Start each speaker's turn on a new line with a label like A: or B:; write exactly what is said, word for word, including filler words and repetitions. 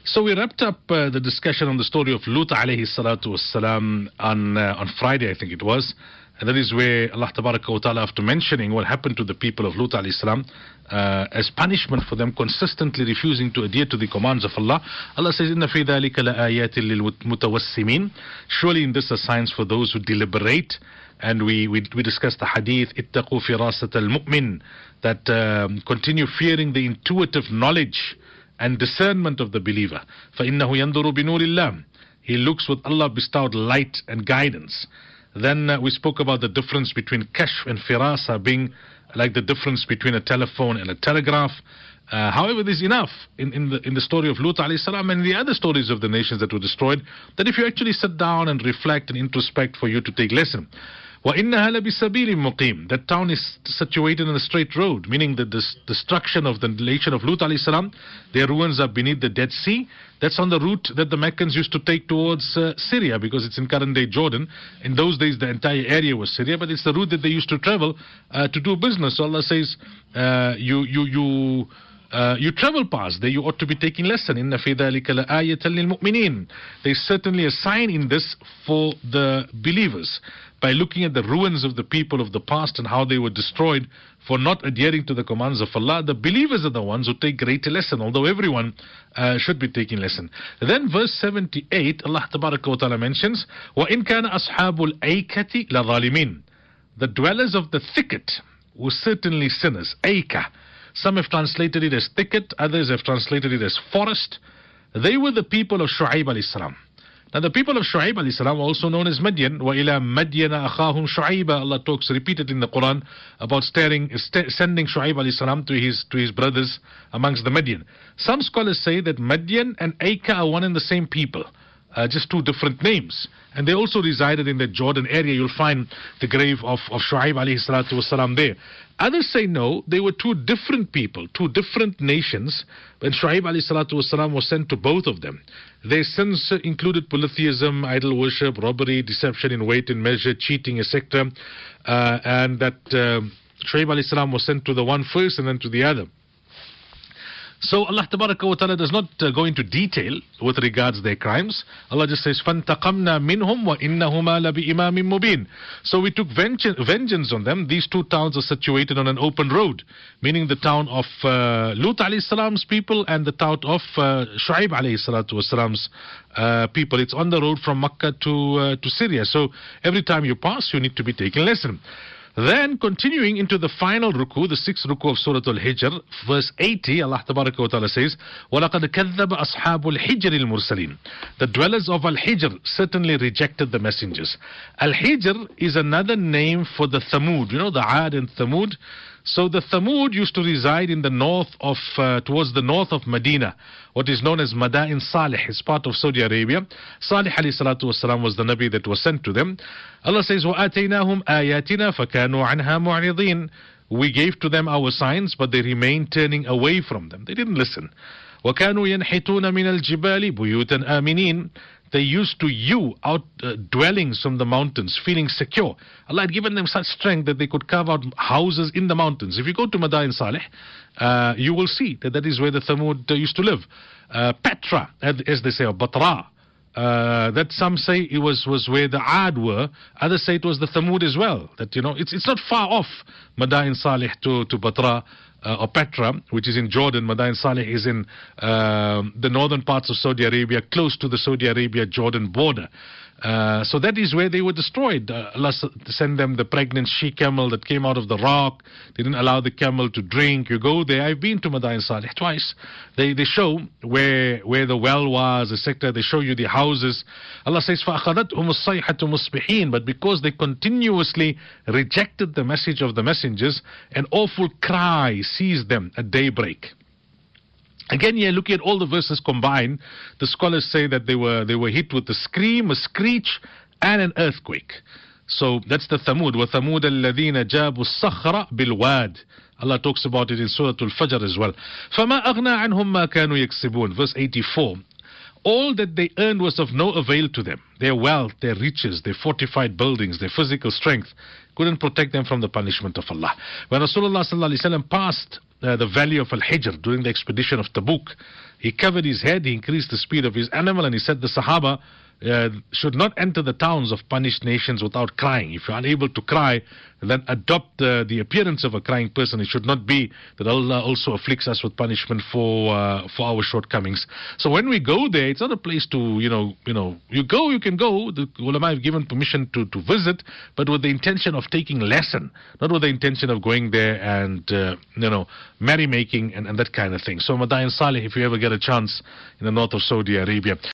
A: So we wrapped up uh, the discussion on the story of Lut alayhi salatu wassalam on, uh, on Friday, I think it was. And that is where Allah tabaraka wa ta'ala, after mentioning what happened to the people of Lut alayhi salam, uh, as punishment for them consistently refusing to adhere to the commands of Allah, Allah says, Inna fi dhalika la ayatin lil mutawassimin. Surely in this are signs for those who deliberate. And we, we, we discussed the hadith, ittaqu firasat al-mu'min, that um, continue fearing the intuitive knowledge and discernment of the believer. فَإِنَّهُ يَنْظُرُ بِنُورِ اللَّهِ. He looks with Allah bestowed light and guidance. Then uh, we spoke about the difference between kashf and firasa being like the difference between a telephone and a telegraph. Uh, however, there's enough in, in, the, in the story of Lut alayhi salam and the other stories of the nations that were destroyed, that if you actually sit down and reflect and introspect, for you to take lesson. وَإِنَّهَا لَبِسَبِيلٍ مُقِيمٍ. That town is situated on a straight road, meaning that the destruction of the nation of Lut alayhi salam, their ruins are beneath the Dead Sea. That's on the route that the Meccans used to take towards uh, Syria, because it's in current-day Jordan. In those days, the entire area was Syria, but it's the route that they used to travel uh, to do business. So Allah says, uh, you, you, you... Uh, you travel past there, you ought to be taking lesson. Inna fi dhalika la ayatan lil mu'minin. There's certainly a sign in this for the believers, by looking at the ruins of the people of the past and how they were destroyed for not adhering to the commands of Allah. The believers are the ones who take greater lesson, although everyone uh, should be taking lesson. Then verse seventy-eight, Allah tabaraka wa ta'ala mentions, وَإِن كَانَ أَصْحَابُ الْأَيْكَةِ لَظَالِمِينَ. The dwellers of the thicket were certainly sinners. Aika. Some have translated it as thicket, others have translated it as forest. They were the people of Shu'aib alayhi salam. Now the people of Shu'aib alayhi salam, also known as Madian, وَإِلَى مَدْيَنَ أَخَاهُمْ شُعَيْبًا. Allah talks repeated in the Quran about staring, st sending Shu'aib alayhi salam to his, to his brothers amongst the Madian. Some scholars say that Madian and Aika are one and the same people. Uh, just two different names. And they also resided in the Jordan area. You'll find the grave of, of Shu'aib alayhi salatu wasalam there. Others say no, they were two different people, two different nations. When Shu'aib alayhi salatu wasalam was sent to both of them, their sins included polytheism, idol worship, robbery, deception in weight and measure, cheating, et cetera. Uh, and that uh, Shu'aib alayhi salam was sent to the one first and then to the other. So Allah tabaraka wa ta'ala does not uh, go into detail with regards their crimes. Allah just says, فَانْتَقَمْنَا مِنْهُمْ وَإِنَّهُمَا لَبِإِمَامٍ مُبِينٍ. So we took vengeance on them. These two towns are situated on an open road, meaning the town of uh, Lut alayhi salam's people and the town of uh, Shu'aib alayhi salatu wasalam's uh, people. It's on the road from Makkah to, uh, to Syria. So every time you pass, you need to be taking lesson. Then continuing into the final ruku, the sixth ruku of Surah Al-Hijr, verse eighty, Allah Tabaraka wa Ta'ala says, وَلَقَدْ كَذَّبَ أَصْحَابُ الْحِجْرِ الْمُرْسَلِينَ. The dwellers of Al-Hijr certainly rejected the messengers. Al-Hijr is another name for the Thamud, you know, the Ad and Thamud. So the Thamud used to reside in the north of, uh, towards the north of Medina, what is known as Madain Salih. It's part of Saudi Arabia. Salih alayhi salatu wasalam was the Nabi that was sent to them. Allah says, وَآتَيْنَاهُمْ آيَاتِنَا فَكَانُوا عَنْهَا مُعْرِضِينَ. We gave to them our signs, but they remained turning away from them. They didn't listen. وَكَانُوا يَنْحِتُونَ مِنَ الْجِبَالِ بُيُوتًا آمِنِينَ. They used to hew out uh, dwellings from the mountains, feeling secure. Allah had given them such strength that they could carve out houses in the mountains. If you go to Madain Salih, uh, you will see that that is where the Thamud uh, used to live. Uh, Petra, as they say, or Batra, uh, that some say it was, was where the Ad were. Others say it was the Thamud as well. That, you know, it's, it's not far off Madain Salih to, to Batra. Uh, or Petra, which is in Jordan. Madain Salih is in uh, the northern parts of Saudi Arabia, close to the Saudi Arabia-Jordan border. Uh, so that is where they were destroyed. Uh, Allah sent them the pregnant she-camel that came out of the rock. They didn't allow the camel to drink. You go there. I've been to Madain Salih twice. They they show where where the well was, et cetera. They show you the houses. Allah says, فَأَخَذَتْهُمُ الصَّيْحَةُ مُصْبِحِينَ. But because they continuously rejected the message of the messengers, an awful cry seized them at daybreak. Again, here, looking at all the verses combined, the scholars say that they were they were hit with a scream, a screech, and an earthquake. So that's the Thamud. وَثَمُودَ الَّذِينَ جَابُوا الصَّخْرَ بِالْوَادِ. Allah talks about it in Surah Al-Fajr as well. فَمَا أَغْنَى عَنْهُمْ مَا كَانُوا يَكْسِبُونَ. Verse eighty-four. All that they earned was of no avail to them. Their wealth, their riches, their fortified buildings, their physical strength couldn't protect them from the punishment of Allah. When Rasulullah sallallahu alaihi wasallam passed uh, the valley of Al-Hijr during the expedition of Tabuk, he covered his head, he increased the speed of his animal, and he said the Sahaba uh, should not enter the towns of punished nations without crying. If you're unable to cry, then adopt uh, the appearance of a crying person. It should not be that Allah also afflicts us with punishment for uh, for our shortcomings. So when we go there, it's not a place to, you know, you know, you go, you can go. The ulama have given permission to, to visit, but with the intention of taking lesson, not with the intention of going there and, uh, you know, merrymaking and, and that kind of thing. So Madain Saleh, if you ever get a chance in the north of Saudi Arabia.